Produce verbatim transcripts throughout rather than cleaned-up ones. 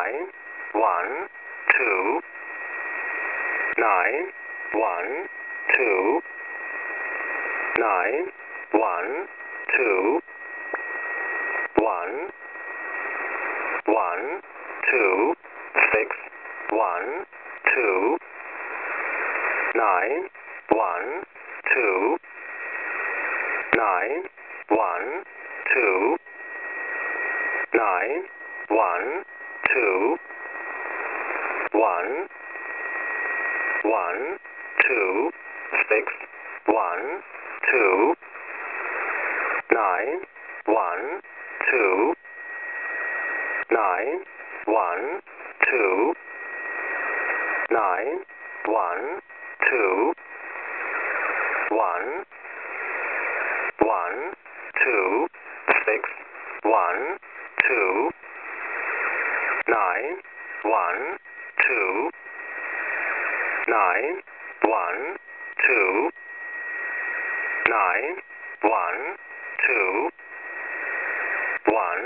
nine, one, two, nine, one, two, nine, one, two, one, one, two, six, one, two, nine, one, two, nine, one, two, nine, one, two, one, one, two, six, one, two, nine, one, two, nine, one, two, nine, one, two, one, one, two, six, one, two, nine, one, two, nine, one, two, nine, one, two, one,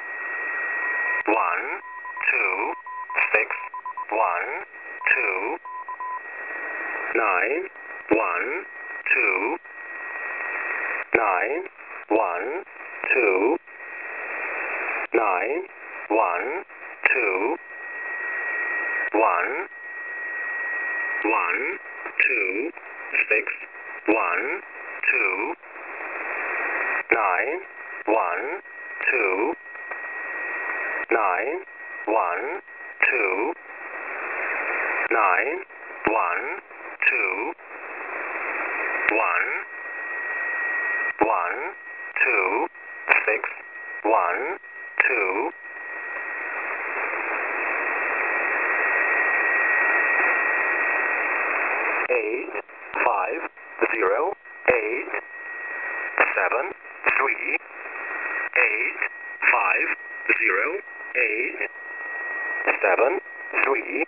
one, two, six, one, two, nine, one, two, nine, one, two, nine, one, two, one, one, two, six, one, two, nine, one, two, nine, one, two, nine, one, two, one, one, two, six, one, two, eight, five, zero, eight, seven, three, eight, five, zero, eight, seven, three,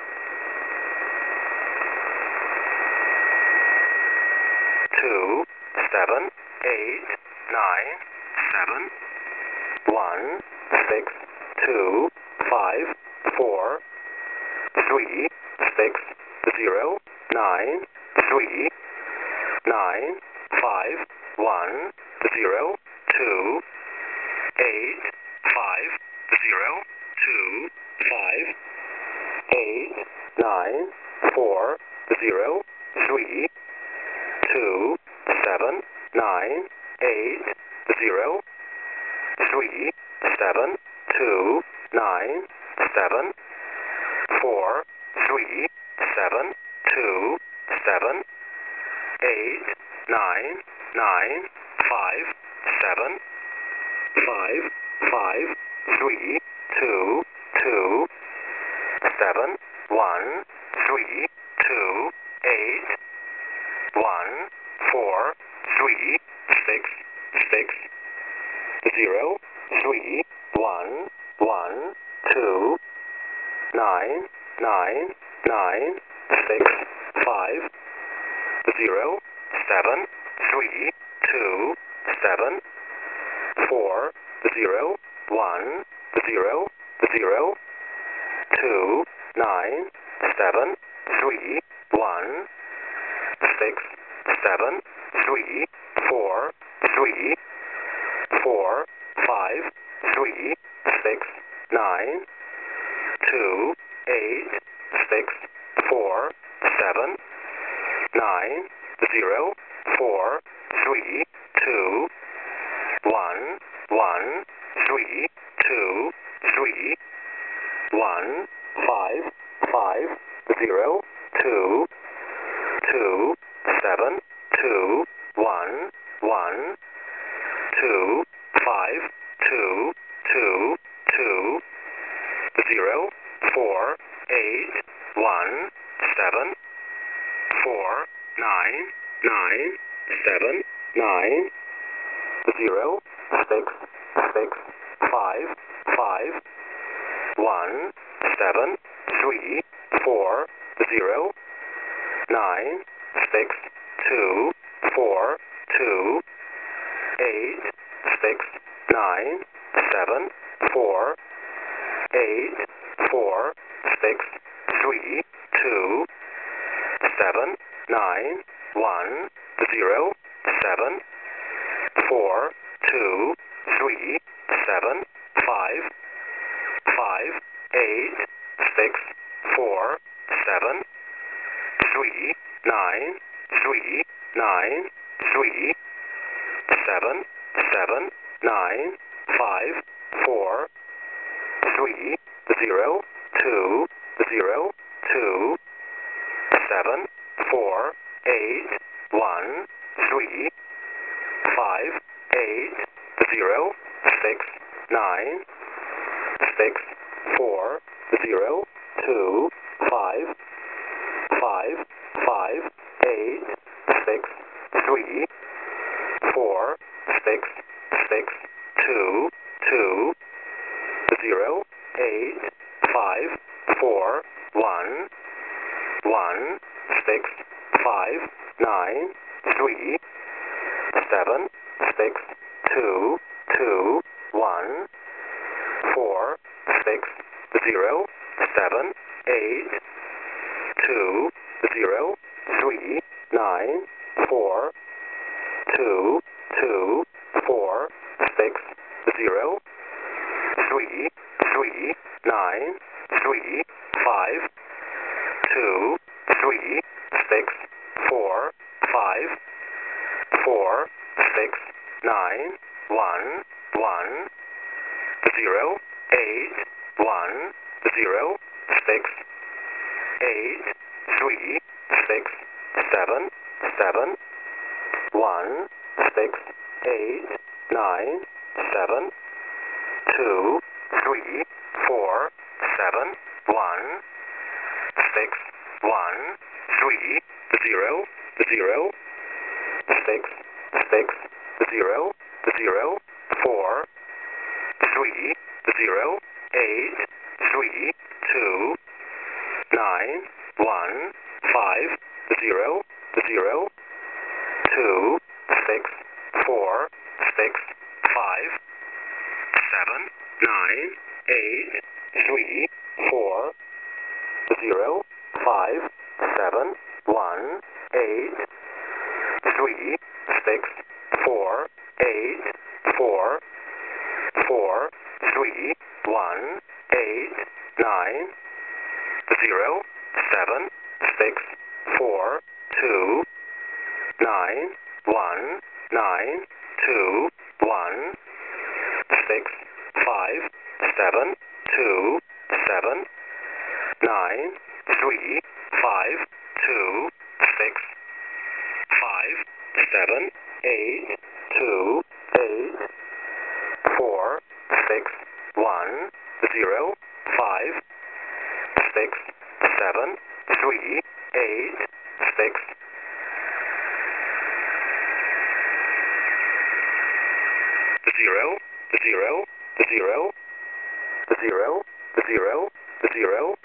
two, seven, eight, nine, seven, one, six, two, five, four, three, six, zero, nine, three, nine, five, one, zero, two, eight, five, zero, two, five, eight, nine, four, zero, three, two, seven, nine, eight, zero, three, seven, two, nine, seven, four, three, seven, two, seven, eight, nine, nine, five, seven, five, five, three, two, two, seven, one, three, two, eight, one, four, three, six, six, zero, three, one, one, two, nine, nine, nine, six, five, zero, seven, three, two, seven, four, zero, one, zero, zero, two, nine, seven, three, one, six, seven, three, four, three, four, five, three, six, nine, two, eight, six, four, seven, nine, zero, four, three, two, one, one, three, two, three, one, five, five, zero, two, two, seven, two, one, one, two, five, two, two, two, zero, four, eight, one, seven, four, nine, nine, seven, nine, zero, six, six, five, five, one, seven, three, four, zero, nine, six, two, four, two, eight, six, nine, seven, four, eight, four, six, three, two, seven, nine, one, zero, seven, four, two, three, seven, five, five, eight, six, four, seven, three, nine, three, nine, three, seven, seven, nine, five, four, three, zero, two, zero, two, seven, four, eight, one, three, five, eight, zero, six, nine, six, four, zero, two, five, five, five, eight, six, three, four, six, six, two, two, zero, eight, five, four, one, one, six, five, nine, three, seven, six, two, two, one, four, six, zero, seven, eight, two, zero, three, nine, four, two, two, four, six, zero, three, three, nine, three, five, two, three, six, four, five, four, six, nine, one, one, zero, eight, one, zero, six, eight, three, six, seven, seven, one, six, eight, nine, seven, two, three, four, seven, one, six, one, three, zero, zero, six, six, zero, zero, four, three, zero, eight, three, two, nine, one, five, zero, zero, two, six, four, six, five, seven, nine, eight, three, four, zero, five, seven, one, eight, three, six, four, eight, four, four, three, one, eight, nine, zero, seven, six, four, two, nine, one, nine, two, one, six, five, seven, two, seven, nine, three, five, two, six, five, seven, eight, two, eight, four, six, one, zero, five, six, seven, three, eight, six, zero, zero, zero, zero, zero, zero,